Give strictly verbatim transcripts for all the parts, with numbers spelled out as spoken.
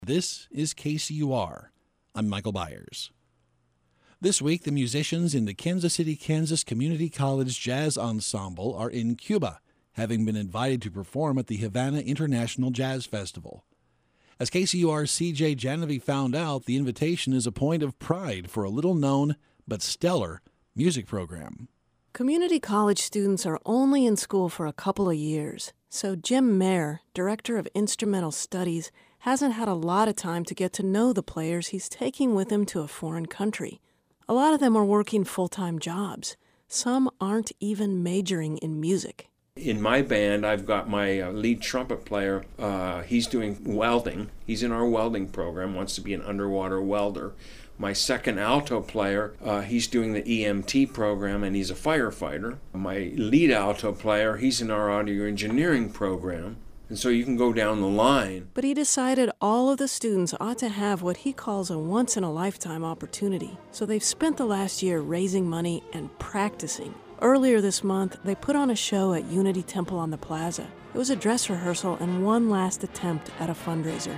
This is K C U R. I'm Michael Byers. This week, the musicians in the Kansas City, Kansas Community College Jazz Ensemble are in Cuba, having been invited to perform at the Havana International Jazz Festival. As K C U R's C J Janovi found out, the invitation is a point of pride for a little-known but stellar music program. Community college students are only in school for a couple of years, so Jim Mayer, Director of Instrumental Studies, hasn't had a lot of time to get to know the players he's taking with him to a foreign country. A lot of them are working full-time jobs. Some aren't even majoring in music. In my band, I've got my uh, lead trumpet player. Uh, he's doing welding. He's in our welding program, wants to be an underwater welder. My second alto player, uh, he's doing the E M T program, and he's a firefighter. My lead alto player, he's in our audio engineering program. And so you can go down the line. But he decided all of the students ought to have what he calls a once-in-a-lifetime opportunity. So they've spent the last year raising money and practicing. Earlier this month, they put on a show at Unity Temple on the Plaza. It was a dress rehearsal and one last attempt at a fundraiser.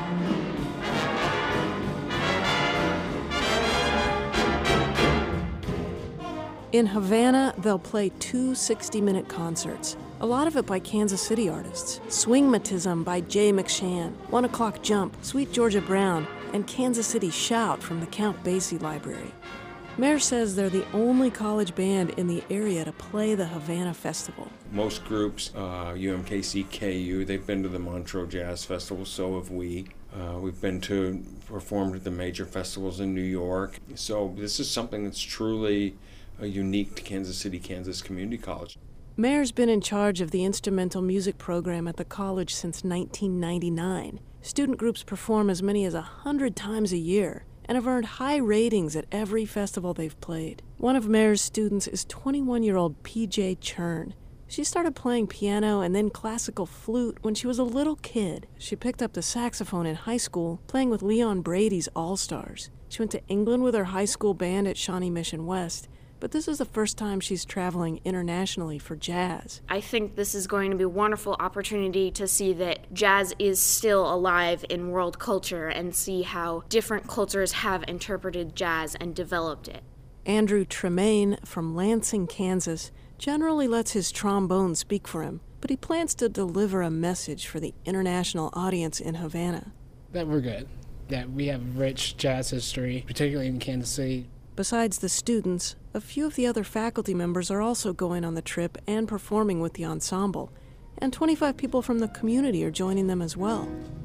In Havana, they'll play two sixty-minute concerts, a lot of it by Kansas City artists. Swingmatism by Jay McShann, One O'Clock Jump, Sweet Georgia Brown, and Kansas City Shout from the Count Basie Library. Mayer says they're the only college band in the area to play the Havana Festival. Most groups, uh, U M K C, K U, they've been to the Montreux Jazz Festival, so have we. Uh, we've been to, performed at the major festivals in New York. So this is something that's truly uh, unique to Kansas City, Kansas Community College. Mayer's been in charge of the instrumental music program at the college since nineteen ninety-nine. Student groups perform as many as a hundred times a year and have earned high ratings at every festival they've played. One of Mayer's students is twenty-one-year-old P J Chern. She started playing piano and then classical flute when she was a little kid. She picked up the saxophone in high school, playing with Leon Brady's All-Stars. She went to England with her high school band at Shawnee Mission West, but this is the first time she's traveling internationally for jazz. I think this is going to be a wonderful opportunity to see that jazz is still alive in world culture and see how different cultures have interpreted jazz and developed it. Andrew Tremaine from Lansing, Kansas, generally lets his trombone speak for him, but he plans to deliver a message for the international audience in Havana. That we're good, that we have rich jazz history, particularly in Kansas City. Besides the students, a few of the other faculty members are also going on the trip and performing with the ensemble, and twenty-five people from the community are joining them as well.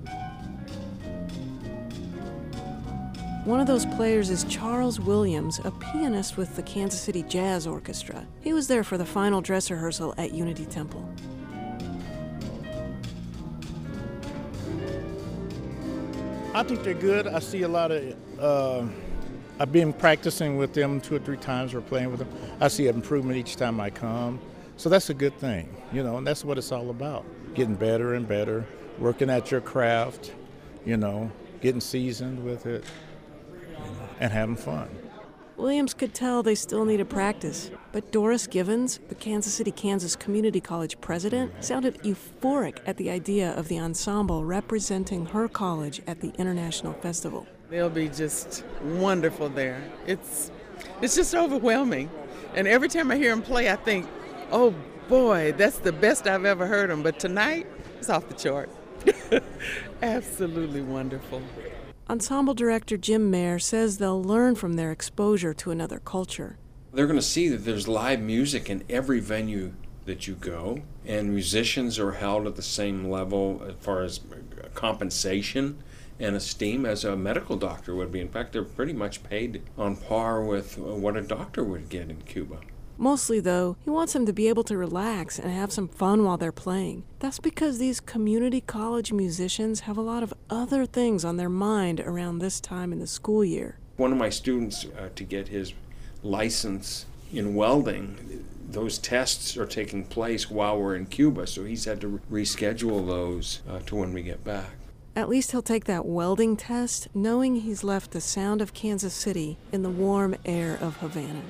One of those players is Charles Williams, a pianist with the Kansas City Jazz Orchestra. He was there for the final dress rehearsal at Unity Temple. I think they're good. I see a lot of... Uh... I've been practicing with them two or three times or playing with them. I see an improvement each time I come. So that's a good thing, you know, and that's what it's all about. Getting better and better, working at your craft, you know, getting seasoned with it, you know, and having fun. Williams could tell they still needed practice, but Doris Givens, the Kansas City, Kansas Community College president, sounded euphoric at the idea of the ensemble representing her college at the International Festival. They'll be just wonderful there. It's it's just overwhelming. And every time I hear them play, I think, oh boy, that's the best I've ever heard them. But tonight, it's off the chart. Absolutely wonderful. Ensemble director Jim Mayer says they'll learn from their exposure to another culture. They're going to see that there's live music in every venue that you go, and musicians are held at the same level as far as compensation and esteem as a medical doctor would be. In fact, they're pretty much paid on par with what a doctor would get in Cuba. Mostly, though, he wants them to be able to relax and have some fun while they're playing. That's because these community college musicians have a lot of other things on their mind around this time in the school year. One of my students, uh, to get his license in welding, those tests are taking place while we're in Cuba, so he's had to reschedule those uh, to when we get back. At least he'll take that welding test, knowing he's left the sound of Kansas City in the warm air of Havana.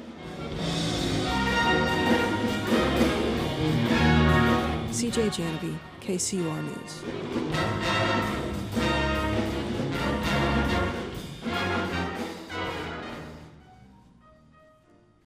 C J Janovi, K C U R News.